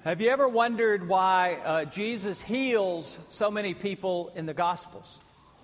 Have you ever wondered why Jesus heals so many people in the Gospels?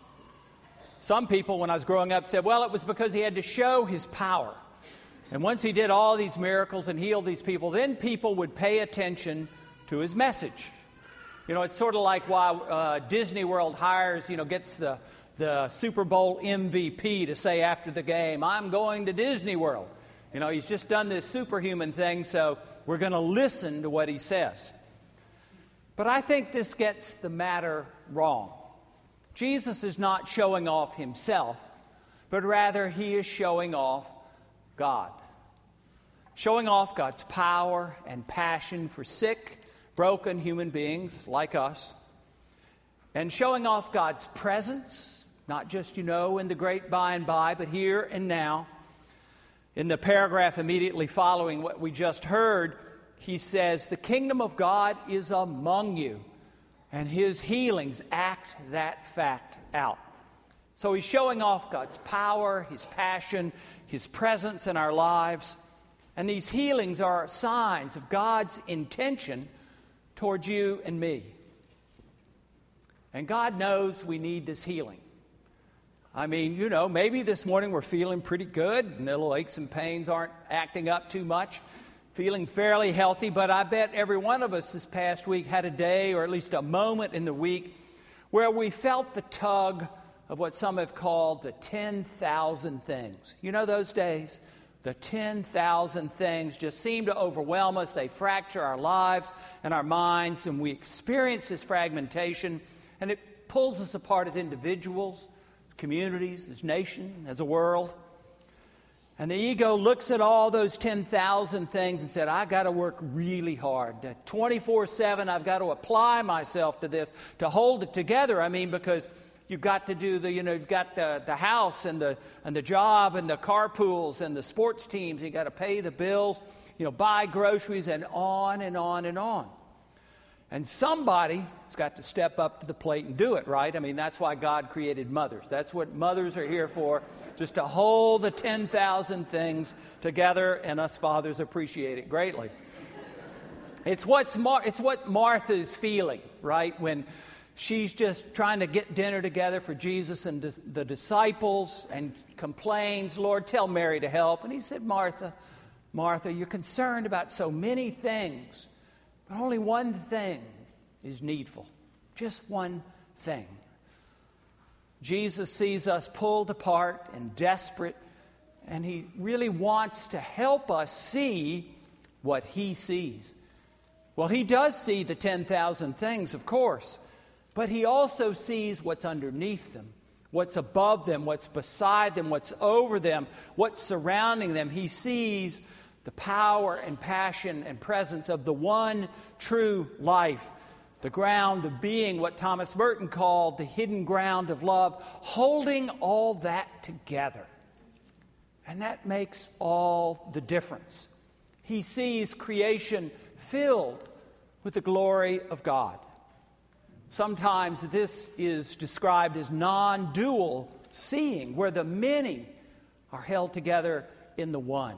Some people, when I was growing up, said, well, it was because he had to show his power. And once he did all these miracles and healed these people, then people would pay attention to his message. You know, it's sort of like why Disney World gets the Super Bowl MVP to say after the game, I'm going to Disney World. You know, he's just done this superhuman thing, so we're going to listen to what he says. But I think this gets the matter wrong. Jesus is not showing off himself, but rather he is showing off God. Showing off God's power and passion for sick, broken human beings like us. And showing off God's presence, not just, in the great by and by, but here and now. In the paragraph immediately following what we just heard, he says, the kingdom of God is among you, and his healings act that fact out. So he's showing off God's power, his passion, his presence in our lives. And these healings are signs of God's intention towards you and me. And God knows we need this healing. I mean, maybe this morning we're feeling pretty good and little aches and pains aren't acting up too much, feeling fairly healthy, but I bet every one of us this past week had a day or at least a moment in the week where we felt the tug of what some have called the 10,000 things. You know those days? The 10,000 things just seem to overwhelm us. They fracture our lives and our minds, and we experience this fragmentation, and it pulls us apart as individuals, communities, as nation, as a world. And the ego looks at all those 10,000 things and said, I got to work really hard. 24/7, I've got to apply myself to this to hold it together. I mean, because you've got to do you've got the house and the job and the carpools and the sports teams. You got to pay the bills, buy groceries, and on and on and on. And somebody has got to step up to the plate and do it, right? I mean, that's why God created mothers. That's what mothers are here for, just to hold the 10,000 things together, and us fathers appreciate it greatly. It's what Martha is feeling, right, when she's just trying to get dinner together for Jesus and the disciples and complains, Lord, tell Mary to help. And he said, Martha, you're concerned about so many things. But only one thing is needful. Just one thing. Jesus sees us pulled apart and desperate, and he really wants to help us see what he sees. Well, he does see the 10,000 things, of course, but he also sees what's underneath them, what's above them, what's beside them, what's over them, what's surrounding them. He sees the power and passion and presence of the one true life, the ground of being, what Thomas Merton called the hidden ground of love, holding all that together. And that makes all the difference. He sees creation filled with the glory of God. Sometimes this is described as non-dual seeing, where the many are held together in the one.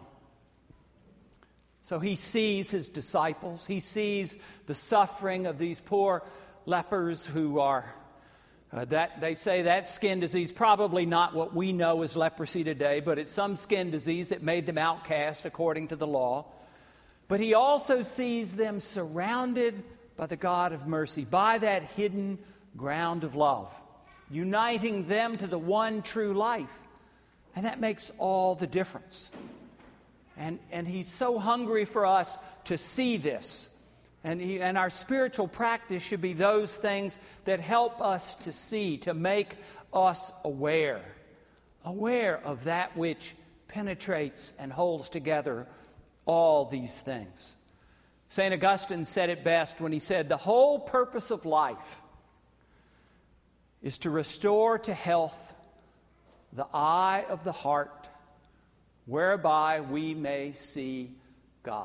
So he sees his disciples. He sees the suffering of these poor lepers who are, that they say that skin disease, probably not what we know as leprosy today, but it's some skin disease that made them outcast according to the law. But he also sees them surrounded by the God of mercy, by that hidden ground of love, uniting them to the one true life. And that makes all the difference. And he's so hungry for us to see this. And our spiritual practice should be those things that help us to see, to make us aware of that which penetrates and holds together all these things. St. Augustine said it best when he said, the whole purpose of life is to restore to health the eye of the heart, whereby we may see God.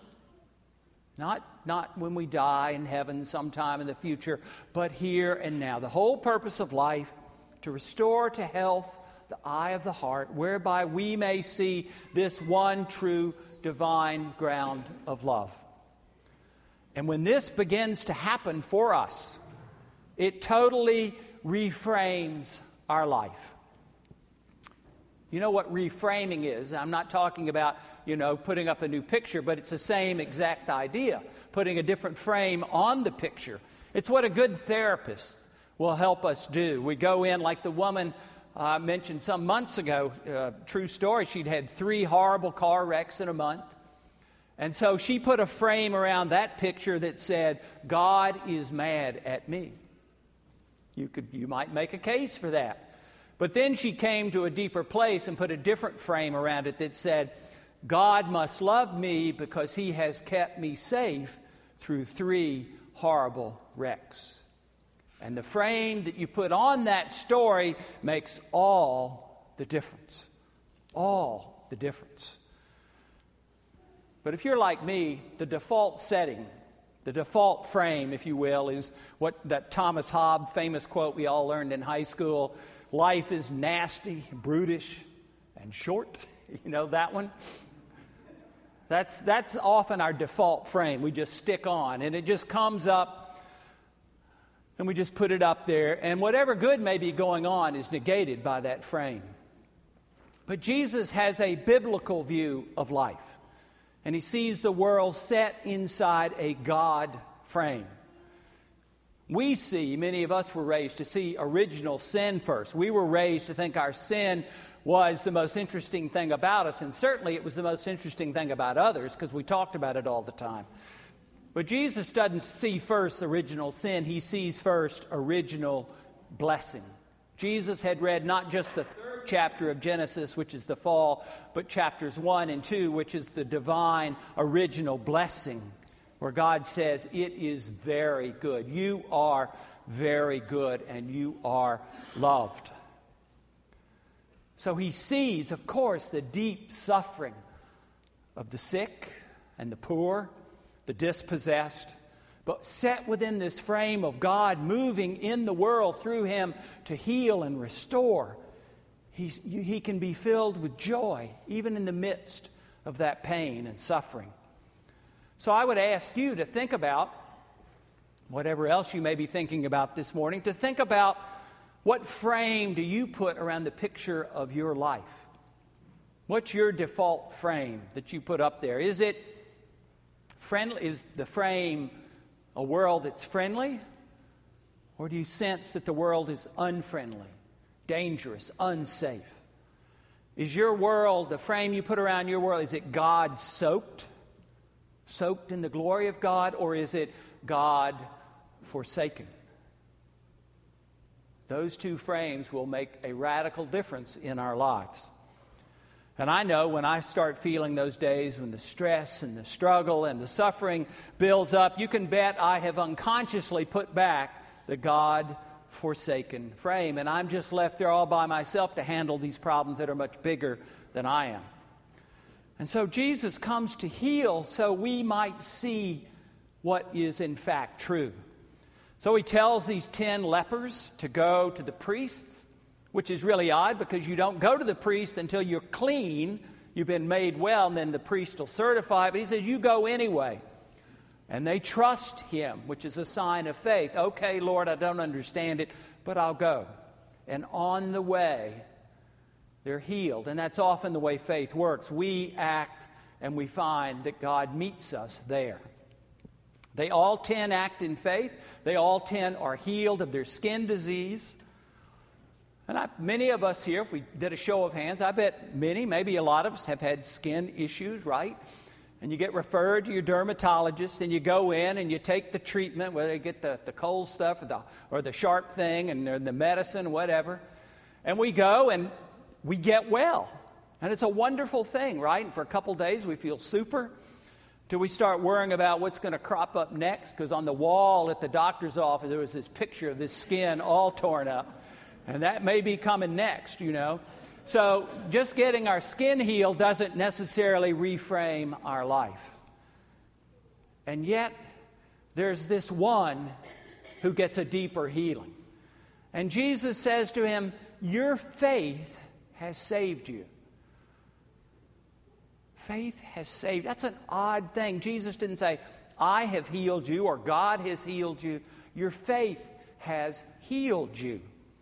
Not when we die in heaven sometime in the future, but here and now. The whole purpose of life, to restore to health the eye of the heart, whereby we may see this one true divine ground of love. And when this begins to happen for us, it totally reframes our life. You know what reframing is? I'm not talking about, putting up a new picture, but it's the same exact idea, putting a different frame on the picture. It's what a good therapist will help us do. We go in, like the woman mentioned some months ago, true story, she'd had 3 horrible car wrecks in a month. And so she put a frame around that picture that said, God is mad at me. You might make a case for that. But then she came to a deeper place and put a different frame around it that said, God must love me because he has kept me safe through 3 horrible wrecks. And the frame that you put on that story makes all the difference. All the difference. But if you're like me, the default setting, the default frame, if you will, is what that Thomas Hobbes famous quote we all learned in high school: life is nasty, brutish, and short. You know that one? That's often our default frame. We just stick on, and it just comes up, and we just put it up there, and whatever good may be going on is negated by that frame. But Jesus has a biblical view of life, and he sees the world set inside a God frame. Many of us were raised to see original sin first. We were raised to think our sin was the most interesting thing about us, and certainly it was the most interesting thing about others because we talked about it all the time. But Jesus doesn't see first original sin. He sees first original blessing. Jesus had read not just the 3rd chapter of Genesis, which is the fall, but chapters 1 and 2, which is the divine original blessing, where God says, it is very good. You are very good, and you are loved. So he sees, of course, the deep suffering of the sick and the poor, the dispossessed, but set within this frame of God moving in the world through him to heal and restore, he can be filled with joy, even in the midst of that pain and suffering. So I would ask you to think about, whatever else you may be thinking about this morning, to think about what frame do you put around the picture of your life? What's your default frame that you put up there? Is it friendly? Is the frame a world that's friendly? Or do you sense that the world is unfriendly, dangerous, unsafe? Is your world, the frame you put around your world, is it God-soaked? Soaked in the glory of God? Or is it God-forsaken? Those 2 frames will make a radical difference in our lives. And I know when I start feeling those days when the stress and the struggle and the suffering builds up, you can bet I have unconsciously put back the God-forsaken frame. And I'm just left there all by myself to handle these problems that are much bigger than I am. And so Jesus comes to heal so we might see what is in fact true. So he tells these 10 lepers to go to the priests, which is really odd because you don't go to the priest until you're clean, you've been made well, and then the priest will certify. But he says, you go anyway. And they trust him, which is a sign of faith. Okay, Lord, I don't understand it, but I'll go. And on the way, they're healed. And that's often the way faith works. We act and we find that God meets us there. They all 10 act in faith. They all 10 are healed of their skin disease. And many of us here, if we did a show of hands, I bet many, maybe a lot of us have had skin issues, right? And you get referred to your dermatologist, and you go in and you take the treatment, whether you get the cold stuff or the sharp thing and the medicine, whatever. And we go and we get well. And it's a wonderful thing, right? And for a couple days we feel super. Till we start worrying about what's going to crop up next, because on the wall at the doctor's office there was this picture of this skin all torn up. And that may be coming next, you know. So just getting our skin healed doesn't necessarily reframe our life. And yet there's this one who gets a deeper healing. And Jesus says to him, your faith has saved you. Faith has saved. That's an odd thing. Jesus didn't say, I have healed you or God has healed you. Your faith has healed you.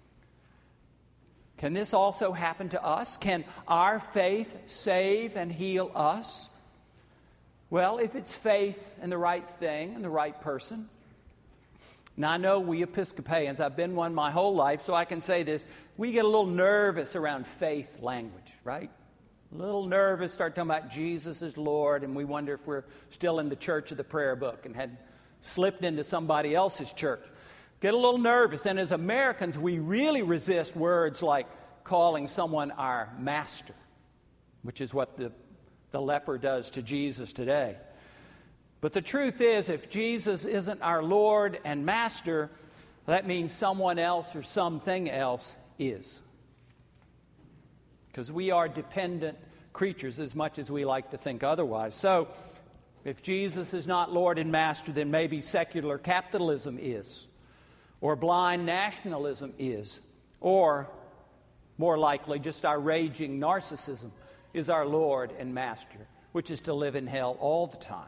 Can this also happen to us? Can our faith save and heal us? Well, if it's faith in the right thing and the right person. Now, I know we Episcopalians, I've been one my whole life, so I can say this. We get a little nervous around faith language, right? A little nervous, start talking about Jesus as Lord, and we wonder if we're still in the church of the prayer book and had slipped into somebody else's church. Get a little nervous. And as Americans, we really resist words like calling someone our master, which is what the leper does to Jesus today. But the truth is, if Jesus isn't our Lord and Master, that means someone else or something else is. Because we are dependent creatures as much as we like to think otherwise. So, if Jesus is not Lord and Master, then maybe secular capitalism is. Or blind nationalism is. Or, more likely, just our raging narcissism is our Lord and Master, which is to live in hell all the time.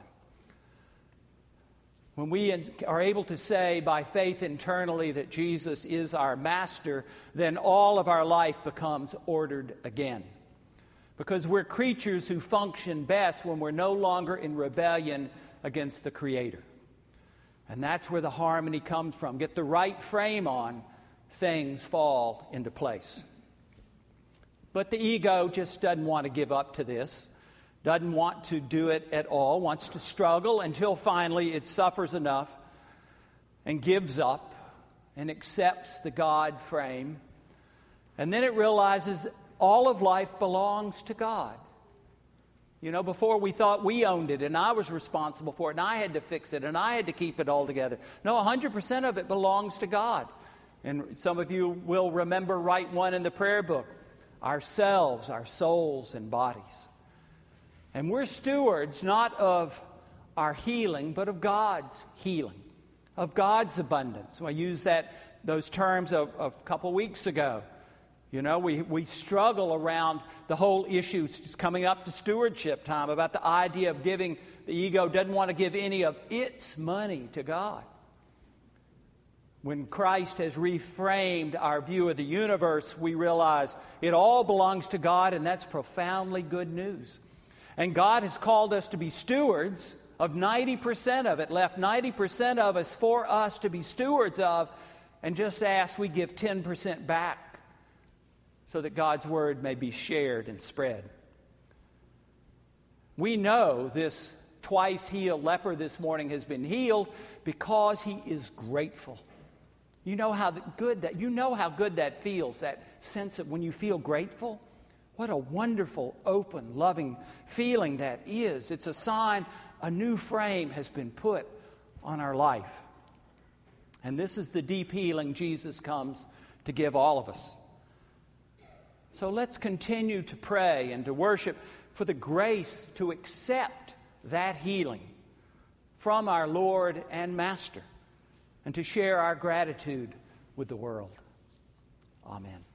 When we are able to say by faith internally that Jesus is our Master, then all of our life becomes ordered again. Because we're creatures who function best when we're no longer in rebellion against the Creator. And that's where the harmony comes from. Get the right frame on, things fall into place. But the ego just doesn't want to give up to this. Doesn't want to do it at all, wants to struggle until finally it suffers enough and gives up and accepts the God frame. And then it realizes that all of life belongs to God. You know, before we thought we owned it and I was responsible for it and I had to fix it and I had to keep it all together. No, 100% of it belongs to God. And some of you will remember right one in the prayer book. Ourselves, our souls and bodies. And we're stewards not of our healing, but of God's healing, of God's abundance. So I used those terms a couple weeks ago. You know, we struggle around the whole issue coming up to stewardship time about the idea of giving. The ego doesn't want to give any of its money to God. When Christ has reframed our view of the universe, we realize it all belongs to God, and that's profoundly good news. And God has called us to be stewards of 90% of it, left 90% of us for us to be stewards of, and just ask we give 10% back so that God's word may be shared and spread. We know this twice healed leper this morning has been healed because he is grateful. You know how good that feels, that sense of when you feel grateful. What a wonderful, open, loving feeling that is. It's a sign a new frame has been put on our life. And this is the deep healing Jesus comes to give all of us. So let's continue to pray and to worship for the grace to accept that healing from our Lord and Master, and to share our gratitude with the world. Amen.